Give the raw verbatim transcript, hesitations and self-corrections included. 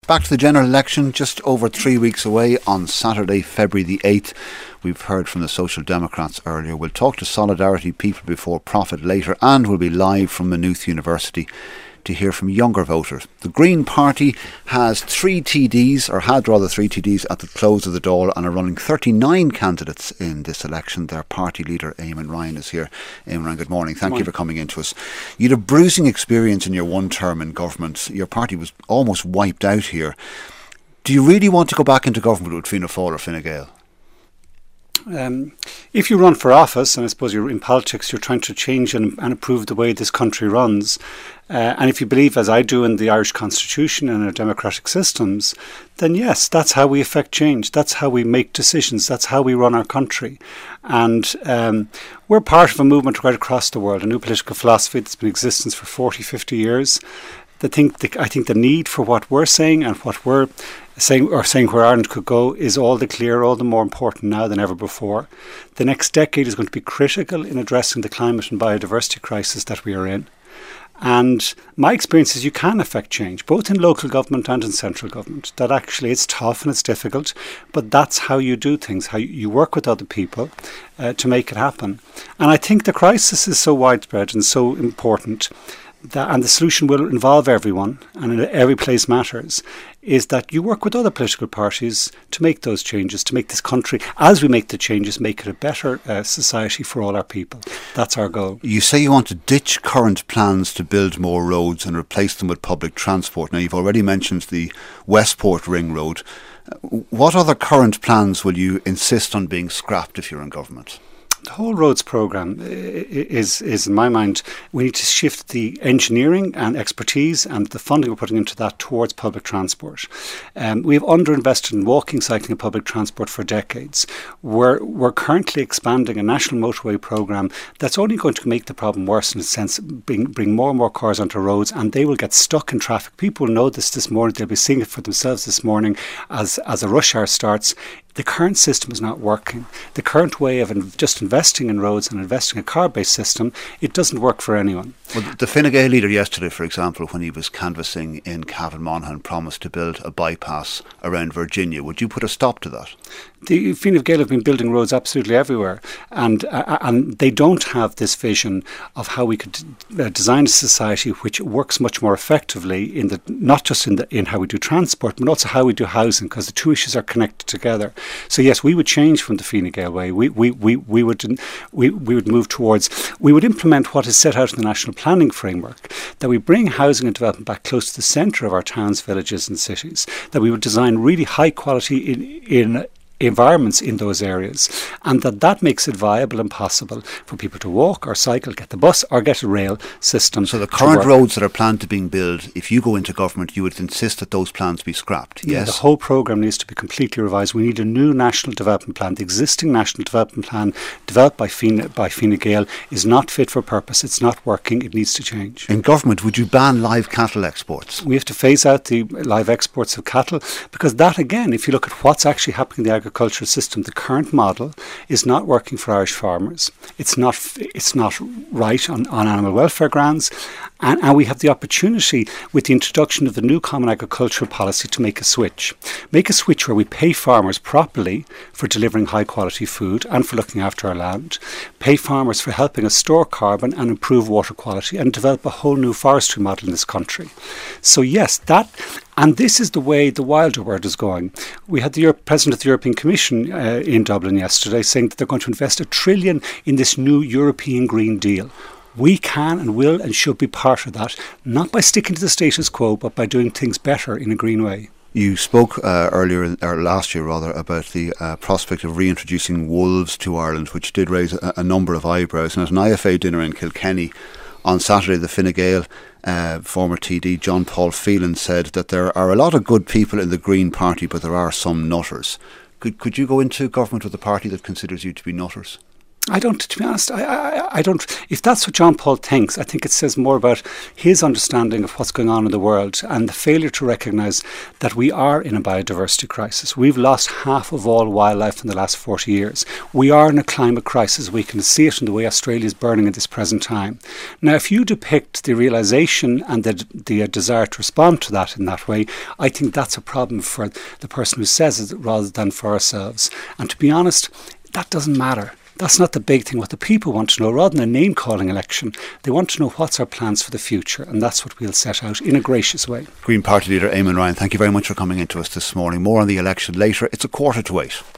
Back to the general election, just over three weeks away on Saturday, February the eighth. We've heard from the Social Democrats earlier. We'll talk to Solidarity People Before Profit later, and we'll be live from Maynooth University to hear from younger voters. The Green Party has three T Ds, or had rather three T Ds at the close of the Dáil, and are running thirty-nine candidates in this election. Their party leader, Eamon Ryan, is here. Eamon Ryan, good morning. Thank good morning. you for coming in to us. You had a bruising experience in your one term in government. Your party was almost wiped out here. Do you really want to go back into government with Fianna Fáil or Fine Gael? Um, if you run for office, and I suppose you're in politics, you're trying to change and, and improve the way this country runs, uh, and if you believe, as I do, in the Irish Constitution and our democratic systems, then yes, that's how we affect change. That's how we make decisions. That's how we run our country. And um, we're part of a movement right across the world, a new political philosophy that's been in existence for forty, fifty years. The thing, the, I think the need for what we're saying and what we're saying, or saying where Ireland could go, is all the clearer, all the more important now than ever before. The next decade is going to be critical in addressing the climate and biodiversity crisis that we are in. And my experience is you can affect change, both in local government and in central government. That actually it's tough and it's difficult, but that's how you do things, how you work with other people uh, to make it happen. And I think the crisis is so widespread and so important, that, and the solution will involve everyone, and every place matters, is that you work with other political parties to make those changes, to make this country, as we make the changes, make it a better uh, society for all our people. That's our goal. You say you want to ditch current plans to build more roads and replace them with public transport. Now, you've already mentioned the Westport Ring Road. What other current plans will you insist on being scrapped if you're in government? The whole roads programme is, is, in my mind, we need to shift the engineering and expertise and the funding we're putting into that towards public transport. Um, we have underinvested in walking, cycling and public transport for decades. We're, we're currently expanding a national motorway programme that's only going to make the problem worse, in a sense, bring, bring more and more cars onto roads, and they will get stuck in traffic. People will know this this morning. They'll be seeing it for themselves this morning as, as a rush hour starts. The current system is not working. The current way of in, just investing in roads and investing in a car-based system, it doesn't work for anyone. Well, the Fine Gael leader yesterday, for example, when he was canvassing in Cavan Monaghan, promised to build a bypass around Virginia. Would you put a stop to that? The Fine Gael have been building roads absolutely everywhere, and uh, and they don't have this vision of how we could uh, design a society which works much more effectively in the not just in the in how we do transport, but also how we do housing, because the two issues are connected together. So yes, we would change from the Fine Gael way. We we we we would we we would move towards we would implement what is set out in the national planning framework, that we bring housing and development back close to the centre of our towns, villages, and cities. That we would design really high quality in in. environments in those areas, and that that makes it viable and possible for people to walk or cycle, get the bus or get a rail system. So the current roads that are planned to be built, if you go into government, you would insist that those plans be scrapped, yeah, yes? The whole programme needs to be completely revised. We need a new national development plan. The existing national development plan developed by Fine, by Fine Gael is not fit for purpose. It's not working. It needs to change. In government, would you ban live cattle exports? We have to phase out the live exports of cattle, because that, again, if you look at what's actually happening in the agriculture agricultural system, the current model is not working for Irish farmers. It's not it's not right on, on animal welfare grounds, and, and we have the opportunity with the introduction of the new Common Agricultural Policy to make a switch. Make a switch where we pay farmers properly for delivering high quality food and for looking after our land, pay farmers for helping us store carbon and improve water quality, and develop a whole new forestry model in this country. So yes, that And this is the way the wilder world is going. We had the Euro- President of the European Commission uh, in Dublin yesterday saying that they're going to invest a trillion in this new European Green Deal. We can and will and should be part of that, not by sticking to the status quo, but by doing things better in a green way. You spoke uh, earlier, or last year rather, about the uh, prospect of reintroducing wolves to Ireland, which did raise a, a number of eyebrows. And at an I F A dinner in Kilkenny on Saturday, the Fine Gael uh, former T D John Paul Phelan said that there are a lot of good people in the Green Party, but there are some nutters. Could could you go into government with a party that considers you to be nutters? I don't, to be honest, I, I, I don't, if that's what John Paul thinks, I think it says more about his understanding of what's going on in the world and the failure to recognise that we are in a biodiversity crisis. We've lost half of all wildlife in the last forty years. We are in a climate crisis. We can see it in the way Australia is burning at this present time. Now, if you depict the realisation and the, the desire to respond to that in that way, I think that's a problem for the person who says it rather than for ourselves. And to be honest, that doesn't matter. That's not the big thing. What the people want to know, rather than a name-calling election, they want to know what's our plans for the future, and that's what we'll set out in a gracious way. Green Party leader Eamon Ryan, thank you very much for coming into us this morning. More on the election later. It's a quarter to eight.